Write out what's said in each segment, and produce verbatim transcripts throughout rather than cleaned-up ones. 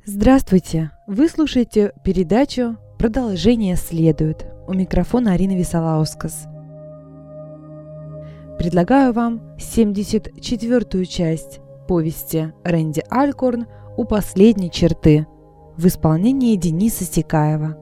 Здравствуйте! Вы слушаете передачу «Продолжение следует». У микрофона Арина Висолаускас. Предлагаю вам семьдесят четвёртую часть повести Рэнди Алькорн «У последней черты» в исполнении Дениса Стекаева.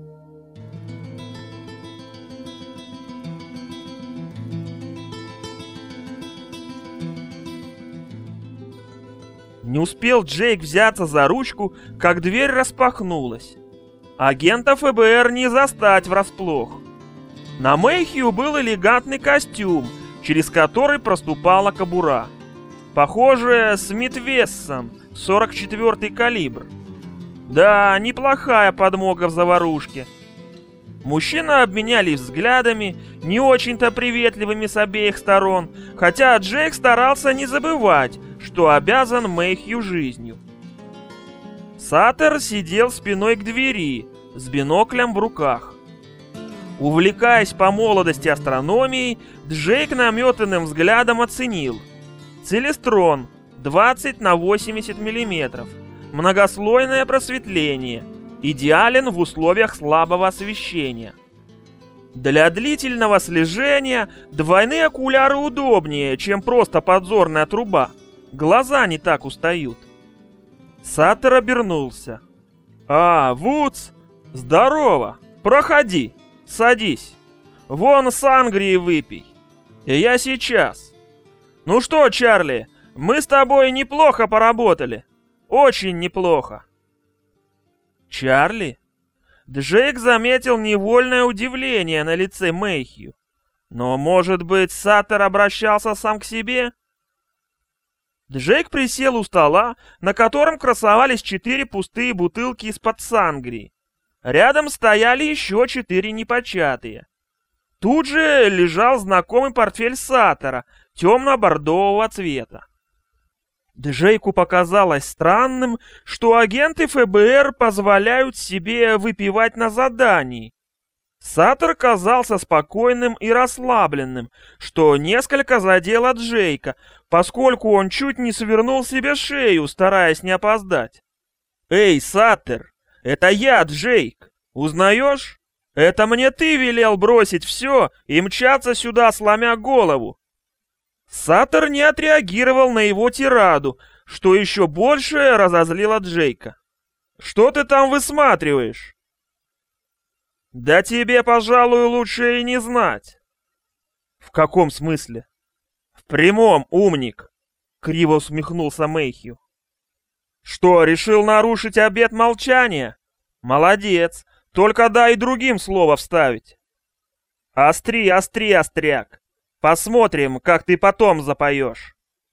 Не успел Джейк взяться за ручку, как дверь распахнулась. Агента эф бэ эр не застать врасплох. На Мэйхью был элегантный костюм, через который проступала кобура. Похоже, Смит Вессон, сорок четвёртый калибр. Да, неплохая подмога в заварушке. Мужчины обменялись взглядами, не очень-то приветливыми с обеих сторон, хотя Джейк старался не забывать, что обязан Мэйхью жизнью. Саттер сидел спиной к двери, с биноклем в руках. Увлекаясь по молодости астрономией, Джейк наметанным взглядом оценил. Целестрон двадцать на восемьдесят миллиметров, многослойное просветление, идеален в условиях слабого освещения. Для длительного слежения двойные окуляры удобнее, чем просто подзорная труба. Глаза не так устают. Саттер обернулся. «А, Вудс, здорово! Проходи, садись. Вон сангрии выпей. И я сейчас. Ну что, Чарли, мы с тобой неплохо поработали. Очень неплохо». «Чарли?» Джейк заметил невольное удивление на лице Мэйхью. Но, может быть, Саттер обращался сам к себе? Джейк присел у стола, на котором красовались четыре пустые бутылки из-под сангрии. Рядом стояли еще четыре непочатые. Тут же лежал знакомый портфель Саттера, темно-бордового цвета. Джейку показалось странным, что агенты эф бэ эр позволяют себе выпивать на задании. Саттер казался спокойным и расслабленным, что несколько задело Джейка, поскольку он чуть не свернул себе шею, стараясь не опоздать. «Эй, Саттер, это я, Джейк. Узнаешь? Это мне ты велел бросить все и мчаться сюда, сломя голову». Саттер не отреагировал на его тираду, что еще больше разозлило Джейка. «Что ты там высматриваешь?» «Да тебе, пожалуй, лучше и не знать». «В каком смысле?» «В прямом, умник», — криво усмехнулся Мэйхью. «Что, решил нарушить обет молчания? Молодец, только дай другим слово вставить. Остри, остри, остряк. Посмотрим, как ты потом запоешь».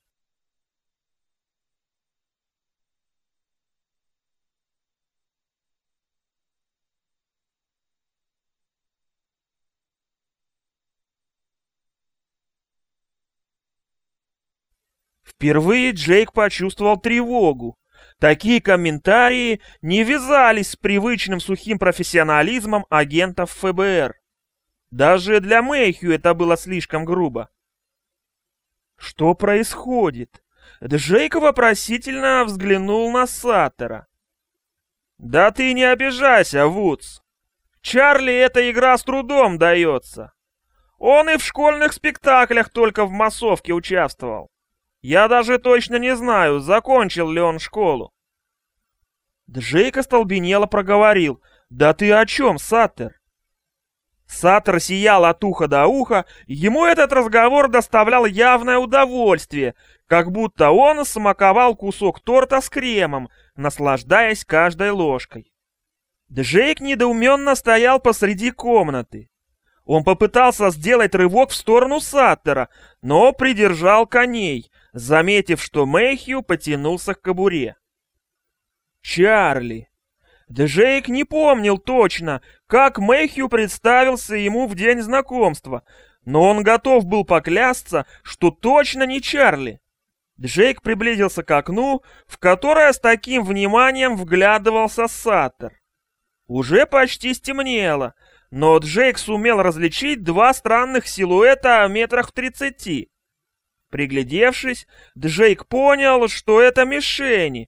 Впервые Джейк почувствовал тревогу. Такие комментарии не вязались с привычным сухим профессионализмом агентов эф бэ эр. Даже для Мэйхью это было слишком грубо. Что происходит? Джейк вопросительно взглянул на Саттера. «Да ты не обижайся, Вудс. Чарли эта игра с трудом дается. Он и в школьных спектаклях только в массовке участвовал. Я даже точно не знаю, закончил ли он школу». Джейк остолбенело проговорил. «Да ты о чем, Саттер?» Саттер сиял от уха до уха, ему этот разговор доставлял явное удовольствие, как будто он смаковал кусок торта с кремом, наслаждаясь каждой ложкой. Джейк недоуменно стоял посреди комнаты. Он попытался сделать рывок в сторону Саттера, но придержал коней, заметив, что Мэйхью потянулся к кобуре. Чарли. Джейк не помнил точно, как Мэйхью представился ему в день знакомства, но он готов был поклясться, что точно не Чарли. Джейк приблизился к окну, в которое с таким вниманием вглядывался Саттер. Уже почти стемнело, но Джейк сумел различить два странных силуэта метрах в тридцати. Приглядевшись, Джейк понял, что это мишени.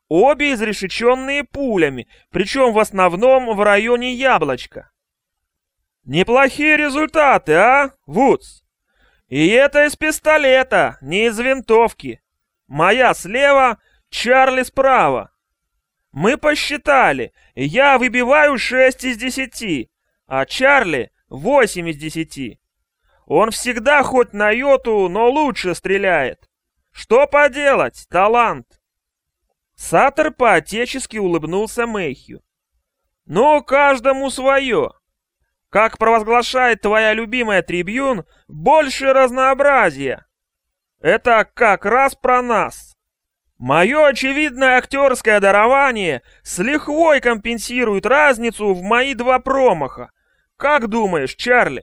Обе изрешеченные пулями, причем в основном в районе яблочка. Неплохие результаты, а, Вудс? И это из пистолета, не из винтовки. Моя слева, Чарли справа. Мы посчитали, я выбиваю шесть из десяти, а Чарли восемь из десяти. Он всегда хоть на йоту, но лучше стреляет. Что поделать, талант. Саттер по-отечески улыбнулся Мэйхью. Ну, каждому свое. Как провозглашает твоя любимая Трибьюн, больше разнообразия. Это как раз про нас. Мое очевидное актерское дарование с лихвой компенсирует разницу в мои два промаха. Как думаешь, Чарли?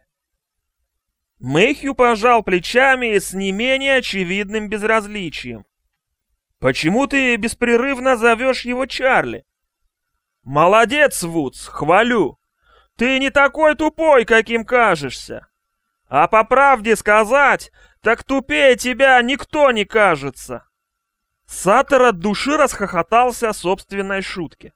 Мэйхью пожал плечами с не менее очевидным безразличием. Почему ты беспрерывно зовешь его Чарли? Молодец, Вудс, хвалю. Ты не такой тупой, каким кажешься. А по правде сказать, так тупее тебя никто не кажется. Саттер от души расхохотался собственной шутке.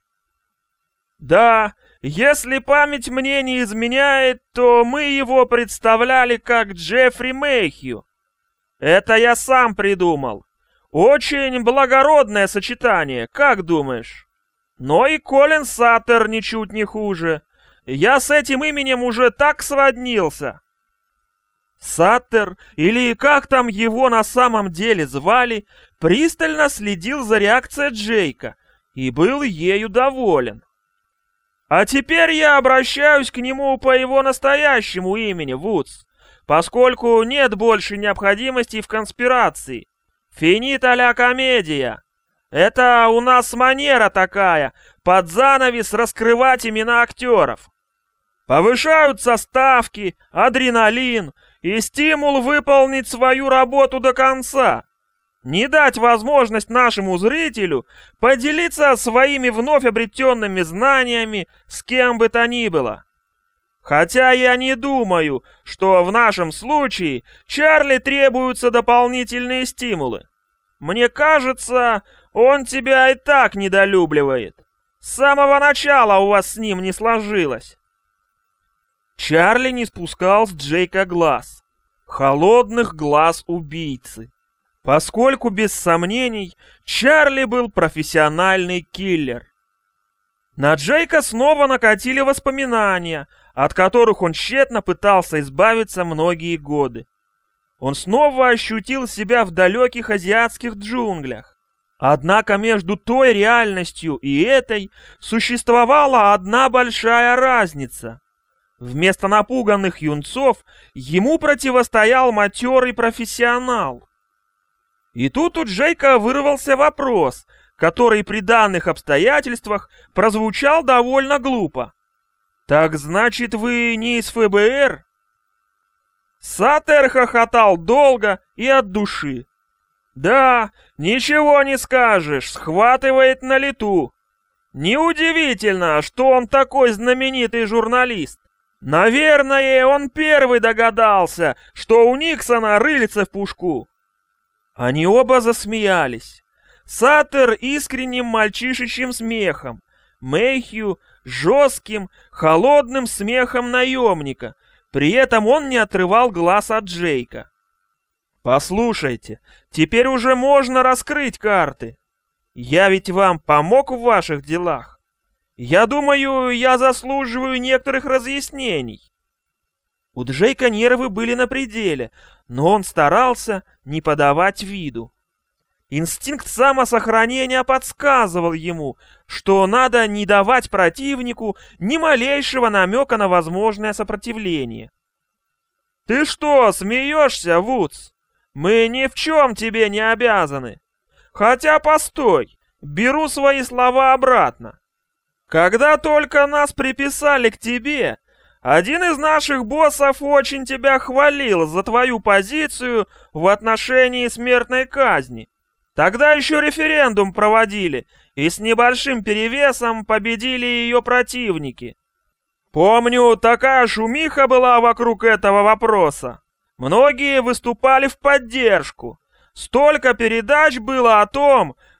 Да, если память мне не изменяет, то мы его представляли как Джеффри Мэйхью. Это я сам придумал. Очень благородное сочетание, как думаешь? Но и Колин Саттер ничуть не хуже. Я с этим именем уже так своднился. Саттер, или как там его на самом деле звали, пристально следил за реакцией Джейка и был ею доволен. А теперь я обращаюсь к нему по его настоящему имени, Вудс, поскольку нет больше необходимости в конспирации. Финита ля комедия. Это у нас манера такая, под занавес раскрывать имена актеров. Повышаются ставки, адреналин и стимул выполнить свою работу до конца. Не дать возможность нашему зрителю поделиться своими вновь обретенными знаниями с кем бы то ни было. Хотя я не думаю, что в нашем случае Чарли требуются дополнительные стимулы. Мне кажется, он тебя и так недолюбливает. С самого начала у вас с ним не сложилось. Чарли не спускал с Джейка глаз. Холодных глаз убийцы. Поскольку, без сомнений, Чарли был профессиональный киллер. На Джейка снова накатили воспоминания, от которых он тщетно пытался избавиться многие годы. Он снова ощутил себя в далеких азиатских джунглях. Однако между той реальностью и этой существовала одна большая разница. Вместо напуганных юнцов ему противостоял матерый профессионал. И тут у Джейка вырвался вопрос, который при данных обстоятельствах прозвучал довольно глупо. «Так значит, вы не из эф бэ эр?» Саттер хохотал долго и от души. «Да, ничего не скажешь, схватывает на лету. Неудивительно, что он такой знаменитый журналист. Наверное, он первый догадался, что у Никсона рыльце в пушку». Они оба засмеялись. Саттер искренним мальчишечьим смехом, Мэйхью жестким, холодным смехом наемника. При этом он не отрывал глаз от Джейка. «Послушайте, теперь уже можно раскрыть карты. Я ведь вам помог в ваших делах. Я думаю, я заслуживаю некоторых разъяснений». У Джейка нервы были на пределе, но он старался не подавать виду. Инстинкт самосохранения подсказывал ему, что надо не давать противнику ни малейшего намека на возможное сопротивление. «Ты что, смеешься, Вудс? Мы ни в чем тебе не обязаны. Хотя, постой, беру свои слова обратно. Когда только нас приписали к тебе, один из наших боссов очень тебя хвалил за твою позицию в отношении смертной казни. Тогда еще референдум проводили, и с небольшим перевесом победили ее противники. Помню, такая шумиха была вокруг этого вопроса. Многие выступали в поддержку. Столько передач было о том,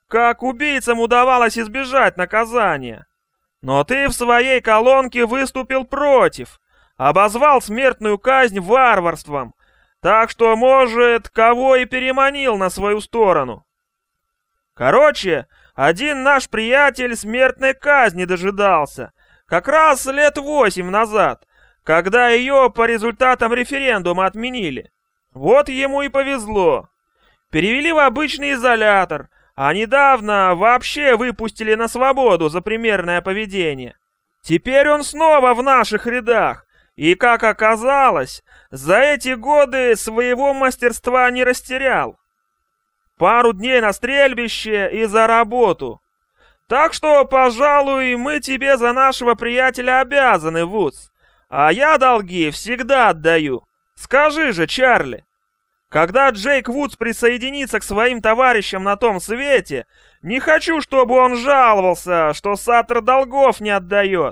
как убийцам удавалось избежать наказания. Но ты в своей колонке выступил против, обозвал смертную казнь варварством, так что, может, кого и переманил на свою сторону. Короче, один наш приятель смертной казни дожидался, как раз лет восемь назад, когда ее по результатам референдума отменили. Вот ему и повезло. Перевели в обычный изолятор, а недавно вообще выпустили на свободу за примерное поведение. Теперь он снова в наших рядах, и, как оказалось, за эти годы своего мастерства не растерял. Пару дней на стрельбище и за работу. Так что, пожалуй, мы тебе за нашего приятеля обязаны, Вудс. А я долги всегда отдаю. Скажи же, Чарли, когда Джейк Вудс присоединится к своим товарищам на том свете, не хочу, чтобы он жаловался, что Саттер долгов не отдает.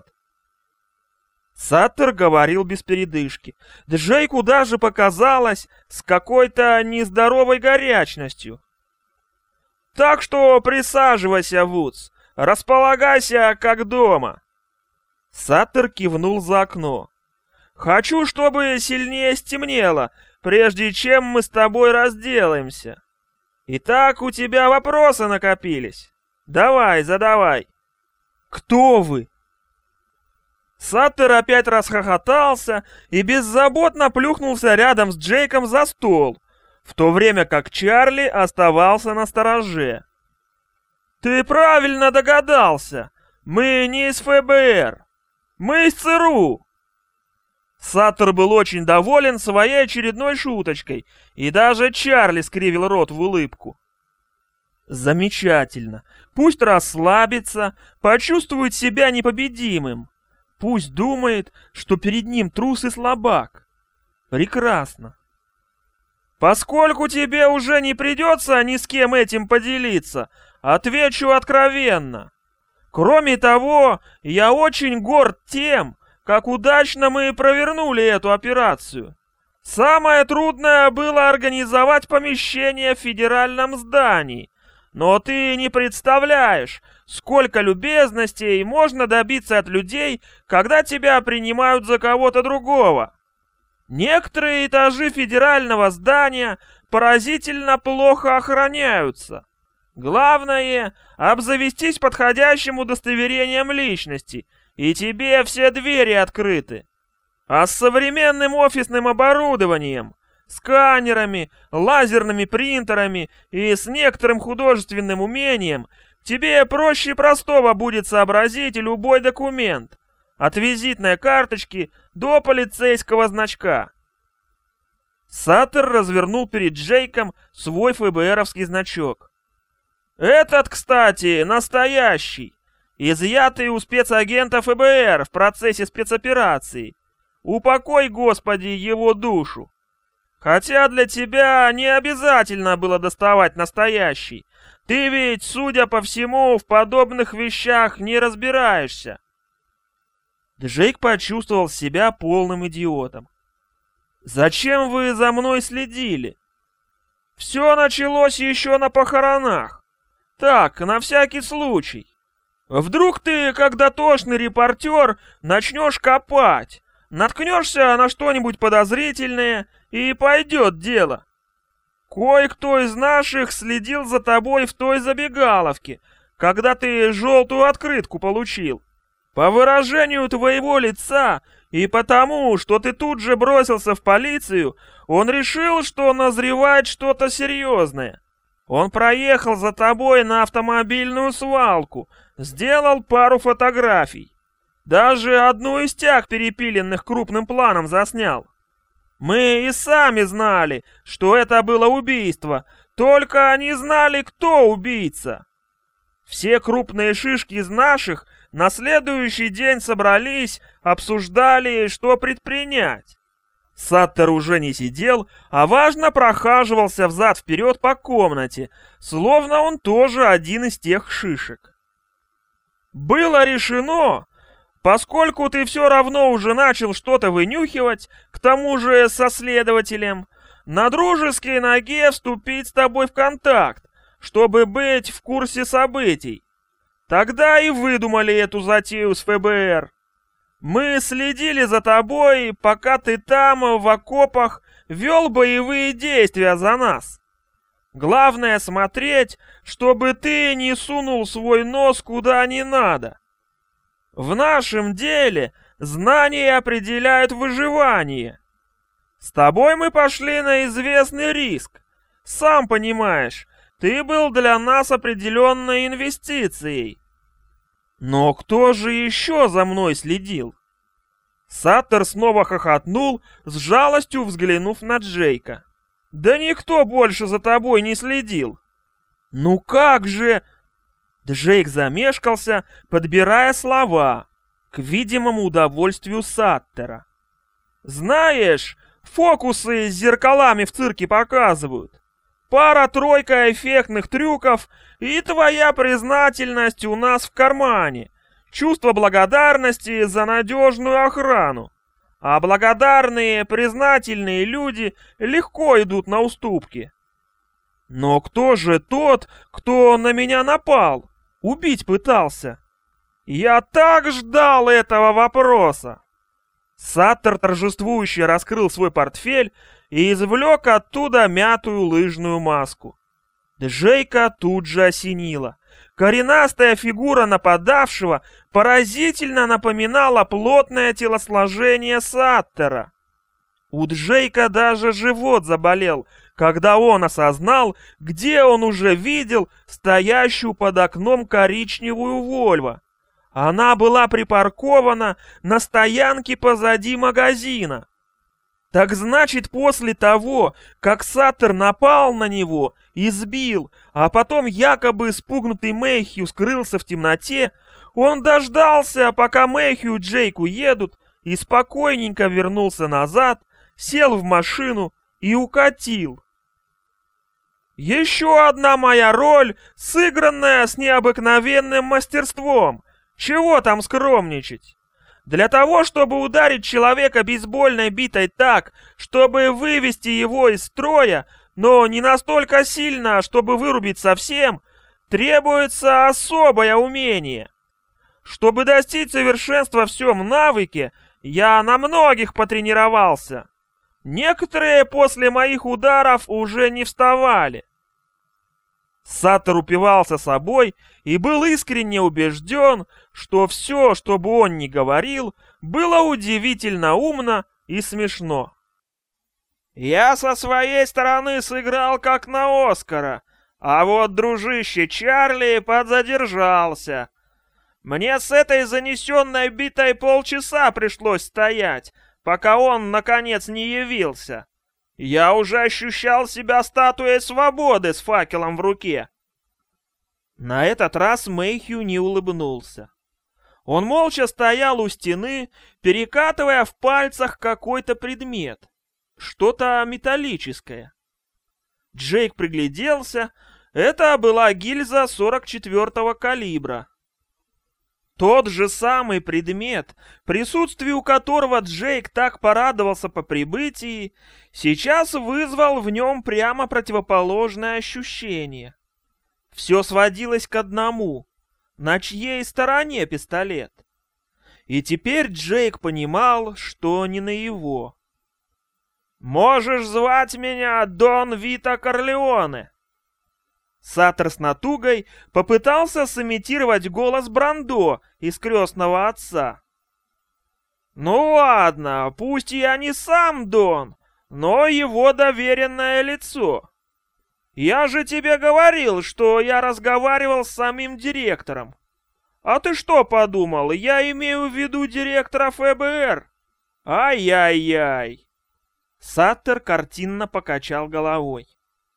Саттер говорил без передышки. Джейку даже показалось с какой-то нездоровой горячностью. Так что присаживайся, Вудс, располагайся как дома. Саттер кивнул за окно. Хочу, чтобы сильнее стемнело, прежде чем мы с тобой разделаемся. Итак, у тебя вопросы накопились. Давай, задавай. Кто вы? Саттер опять расхохотался и беззаботно плюхнулся рядом с Джейком за стол, в то время как Чарли оставался настороже. «Ты правильно догадался. Мы не из ФБР. Мы из ЦРУ». Саттер был очень доволен своей очередной шуточкой, и даже Чарли скривил рот в улыбку. «Замечательно. Пусть расслабится, почувствует себя непобедимым. Пусть думает, что перед ним трус и слабак. Прекрасно. Поскольку тебе уже не придется ни с кем этим поделиться, отвечу откровенно. Кроме того, я очень горд тем, как удачно мы провернули эту операцию. Самое трудное было организовать помещение в федеральном здании, но ты не представляешь, сколько любезностей можно добиться от людей, когда тебя принимают за кого-то другого. Некоторые этажи федерального здания поразительно плохо охраняются. Главное — обзавестись подходящим удостоверением личности, и тебе все двери открыты. А с современным офисным оборудованием, сканерами, лазерными принтерами и с некоторым художественным умением тебе проще простого будет сообразить любой документ, от визитной карточки до полицейского значка. Саттер развернул перед Джейком свой ФБРовский значок. Этот, кстати, настоящий, изъятый у спецагента ФБР в процессе спецоперации. Упокой, Господи, его душу. Хотя для тебя не обязательно было доставать настоящий. Ты ведь, судя по всему, в подобных вещах не разбираешься. Джейк почувствовал себя полным идиотом. «Зачем вы за мной следили?» «Все началось еще на похоронах. Так, на всякий случай. Вдруг ты, как дотошный репортер, начнешь копать, наткнешься на что-нибудь подозрительное, и пойдет дело. Кое-кто из наших следил за тобой в той забегаловке, когда ты желтую открытку получил. По выражению твоего лица и потому, что ты тут же бросился в полицию, он решил, что назревает что-то серьезное. Он проехал за тобой на автомобильную свалку, сделал пару фотографий. Даже одну из тяг перепиленных крупным планом заснял. Мы и сами знали, что это было убийство, только не знали, кто убийца. Все крупные шишки из наших на следующий день собрались, обсуждали, что предпринять. Саттер уже не сидел, а важно прохаживался взад-вперед по комнате, словно он тоже один из тех шишек. Было решено, поскольку ты все равно уже начал что-то вынюхивать, к тому же со следователем, на дружеской ноге вступить с тобой в контакт, чтобы быть в курсе событий. Тогда и выдумали эту затею с ФБР. Мы следили за тобой, пока ты там, в окопах, вел боевые действия за нас. Главное смотреть, чтобы ты не сунул свой нос куда не надо. В нашем деле знания определяют выживание. С тобой мы пошли на известный риск. Сам понимаешь, ты был для нас определенной инвестицией. Но кто же еще за мной следил? Саттер снова хохотнул, с жалостью взглянув на Джейка. Да никто больше за тобой не следил. Ну как же... Джейк замешкался, подбирая слова, к видимому удовольствию Саттера. Знаешь, фокусы с зеркалами в цирке показывают. Пара-тройка эффектных трюков, и твоя признательность у нас в кармане. Чувство благодарности за надежную охрану. А благодарные, признательные люди легко идут на уступки. Но кто же тот, кто на меня напал? Убить пытался? Я так ждал этого вопроса. Саттер торжествующе раскрыл свой портфель и извлек оттуда мятую лыжную маску. Джейка тут же осенило. Коренастая фигура нападавшего поразительно напоминала плотное телосложение Саттера. У Джейка даже живот заболел, когда он осознал, где он уже видел стоящую под окном коричневую Вольво. Она была припаркована на стоянке позади магазина. Так значит, после того, как Саттер напал на него, избил, а потом якобы спугнутый Мэйхью скрылся в темноте, он дождался, пока Мэйхью и Джейк уедут, и спокойненько вернулся назад, сел в машину и укатил. Еще одна моя роль, сыгранная с необыкновенным мастерством. Чего там скромничать? Для того, чтобы ударить человека бейсбольной битой так, чтобы вывести его из строя, но не настолько сильно, чтобы вырубить совсем, требуется особое умение. Чтобы достичь совершенства в всем навыке, я на многих потренировался. Некоторые после моих ударов уже не вставали. Саттер упивался собой и был искренне убежден, что все, что бы он ни говорил, было удивительно умно и смешно. «Я со своей стороны сыграл как на Оскара, а вот дружище Чарли подзадержался. Мне с этой занесенной битой полчаса пришлось стоять, пока он, наконец, не явился. Я уже ощущал себя статуей свободы с факелом в руке». На этот раз Мэйхью не улыбнулся. Он молча стоял у стены, перекатывая в пальцах какой-то предмет. Что-то металлическое. Джейк пригляделся. Это была гильза сорок четвёртого калибра. Тот же самый предмет, присутствию которого Джейк так порадовался по прибытии, сейчас вызвал в нем прямо противоположное ощущение. Все сводилось к одному: на чьей стороне пистолет? И теперь Джейк понимал, что не на его. «Можешь звать меня Дон Вито Корлеоне». Саттер с натугой попытался сымитировать голос Брандо из «Крестного отца». «Ну ладно, пусть я не сам Дон, но его доверенное лицо. Я же тебе говорил, что я разговаривал с самим директором. А ты что подумал, я имею в виду директора ФБР? Ай-яй-яй!» Саттер картинно покачал головой.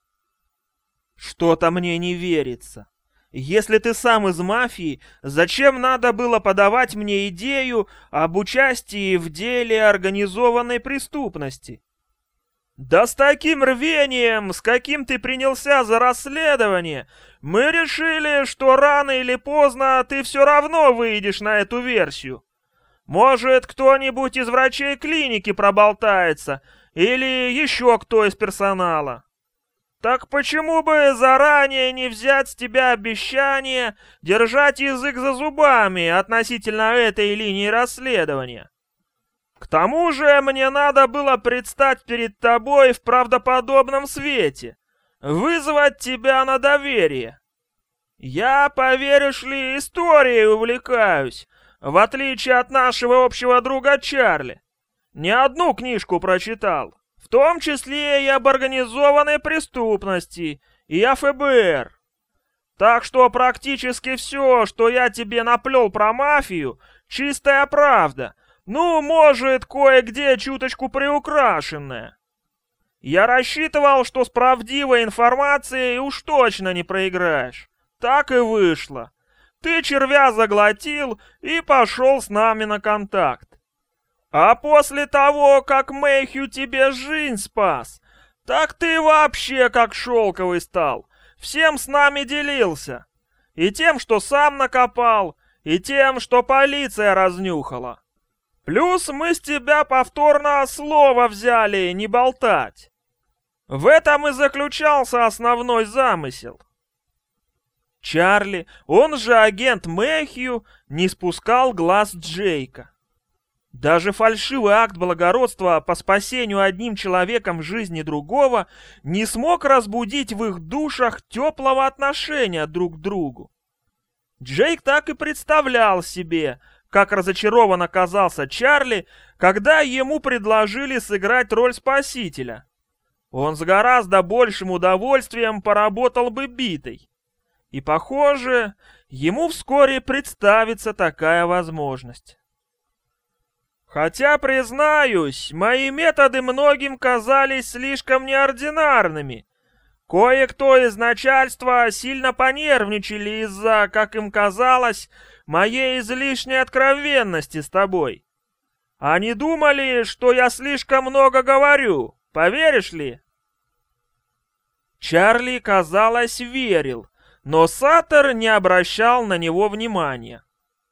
«Что-то мне не верится. Если ты сам из мафии, зачем надо было подавать мне идею об участии в деле организованной преступности? Да с таким рвением, с каким ты принялся за расследование, мы решили, что рано или поздно ты все равно выйдешь на эту версию. Может, кто-нибудь из врачей клиники проболтается, или еще кто из персонала. Так почему бы заранее не взять с тебя обещание держать язык за зубами относительно этой линии расследования? К тому же мне надо было предстать перед тобой в правдоподобном свете, вызвать тебя на доверие. Я, поверишь ли, историей увлекаюсь, в отличие от нашего общего друга Чарли. Не одну книжку прочитал, в том числе и об организованной преступности, и о эф бэ эр. Так что практически все, что я тебе наплел про мафию, чистая правда, ну, может, кое-где чуточку приукрашенная. Я рассчитывал, что с правдивой информацией уж точно не проиграешь. Так и вышло. Ты червя заглотил и пошел с нами на контакт. А после того, как Мэйхью тебе жизнь спас, так ты вообще как шелковый стал. Всем с нами делился. И тем, что сам накопал, и тем, что полиция разнюхала. Плюс мы с тебя повторно слово взяли не болтать. В этом и заключался основной замысел. Чарли, он же агент Мэйхью, не спускал глаз Джейка. Даже фальшивый акт благородства по спасению одним человеком жизни другого не смог разбудить в их душах теплого отношения друг к другу. Джейк так и представлял себе, как разочарован оказался Чарли, когда ему предложили сыграть роль спасителя. Он с гораздо большим удовольствием поработал бы битой. И, похоже, ему вскоре представится такая возможность. Хотя, признаюсь, мои методы многим казались слишком неординарными. Кое-кто из начальства сильно понервничали из-за, как им казалось, моей излишней откровенности с тобой. Они думали, что я слишком много говорю, поверишь ли? Чарли, казалось, верил, но Саттер не обращал на него внимания.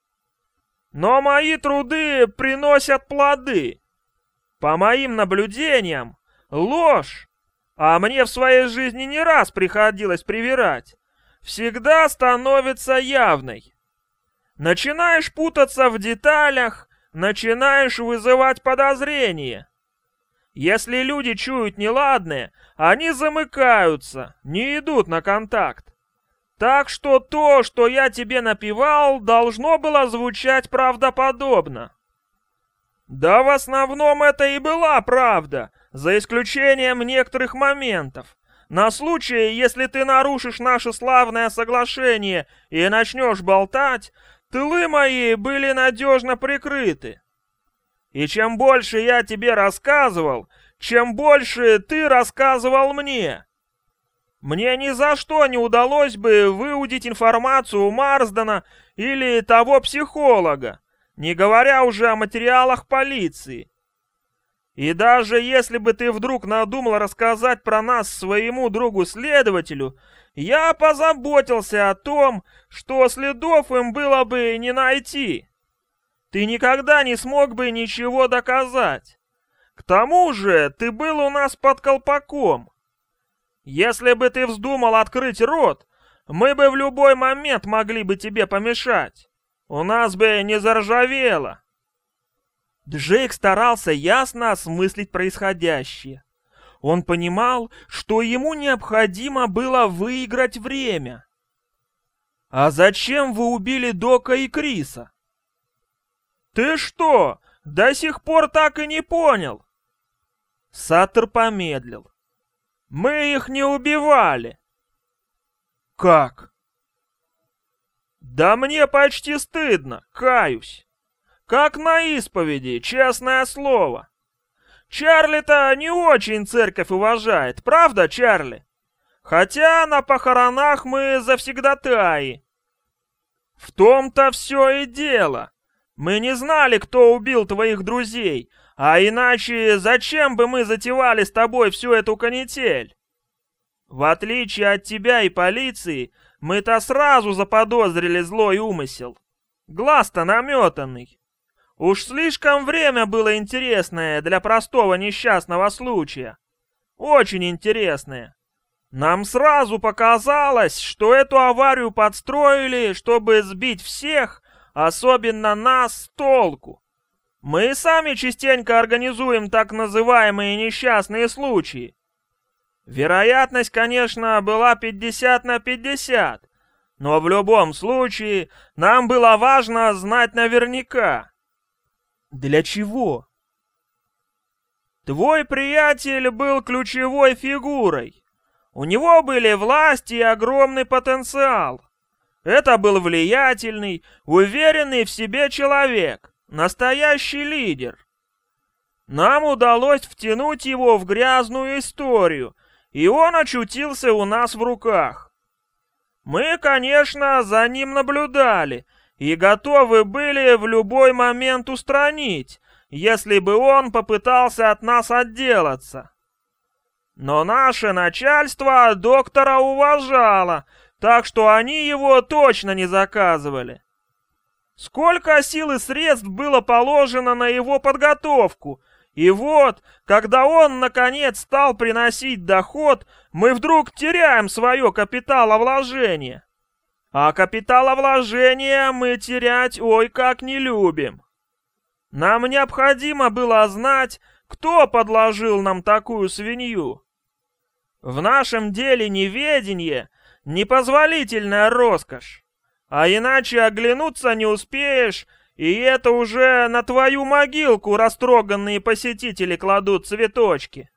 Но мои труды приносят плоды. По моим наблюдениям, ложь, а мне в своей жизни не раз приходилось привирать, всегда становится явной. Начинаешь путаться в деталях, начинаешь вызывать подозрения. Если люди чуют неладное, они замыкаются, не идут на контакт. Так что то, что я тебе напевал, должно было звучать правдоподобно. Да в основном это и была правда, за исключением некоторых моментов. На случай, если ты нарушишь наше славное соглашение и начнешь болтать, тылы мои были надежно прикрыты. И чем больше я тебе рассказывал, чем больше ты рассказывал мне. Мне ни за что не удалось бы выудить информацию у Марсдена или того психолога, не говоря уже о материалах полиции. И даже если бы ты вдруг надумал рассказать про нас своему другу-следователю, я позаботился о том, что следов им было бы не найти. Ты никогда не смог бы ничего доказать. К тому же ты был у нас под колпаком. Если бы ты вздумал открыть рот, мы бы в любой момент могли бы тебе помешать. У нас бы не заржавело. Джейк старался ясно осмыслить происходящее. Он понимал, что ему необходимо было выиграть время. «А зачем вы убили Дока и Криса?» «Ты что, до сих пор так и не понял?» Саттер помедлил. «Мы их не убивали». «Как?» «Да мне почти стыдно, каюсь. Как на исповеди, честное слово. Чарли-то не очень церковь уважает, правда, Чарли? Хотя на похоронах мы завсегдатаи». «В том-то все и дело. Мы не знали, кто убил твоих друзей, а иначе зачем бы мы затевали с тобой всю эту канитель? В отличие от тебя и полиции, мы-то сразу заподозрили злой умысел. Глаз-то наметанный. Уж слишком время было интересное для простого несчастного случая. Очень интересное. Нам сразу показалось, что эту аварию подстроили, чтобы сбить всех, особенно нас, с толку. Мы сами частенько организуем так называемые несчастные случаи. Вероятность, конечно, была пятьдесят на пятьдесят, но в любом случае нам было важно знать наверняка. Для чего? Твой приятель был ключевой фигурой. У него были власть и огромный потенциал. Это был влиятельный, уверенный в себе человек, настоящий лидер. Нам удалось втянуть его в грязную историю, и он очутился у нас в руках. Мы, конечно, за ним наблюдали и готовы были в любой момент устранить, если бы он попытался от нас отделаться. Но наше начальство доктора уважало, так что они его точно не заказывали. Сколько сил и средств было положено на его подготовку, и вот, когда он, наконец, стал приносить доход, мы вдруг теряем свое капиталовложение. А капиталовложение мы терять ой как не любим. Нам необходимо было знать, кто подложил нам такую свинью. В нашем деле неведение — непозволительная роскошь, а иначе оглянуться не успеешь, и это уже на твою могилку растроганные посетители кладут цветочки.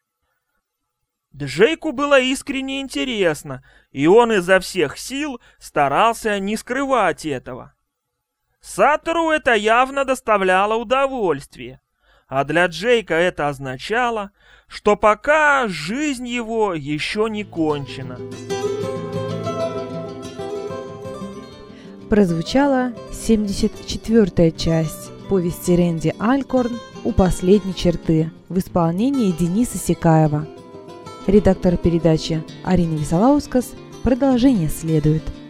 Джейку было искренне интересно, и он изо всех сил старался не скрывать этого. Саттеру это явно доставляло удовольствие, а для Джейка это означало, что пока жизнь его еще не кончена. Прозвучала семьдесят четвёртая часть повести Рэнди Алькорн «У последней черты» в исполнении Дениса Сикаева. Редактор передачи Арина Висолаускас. Продолжение следует.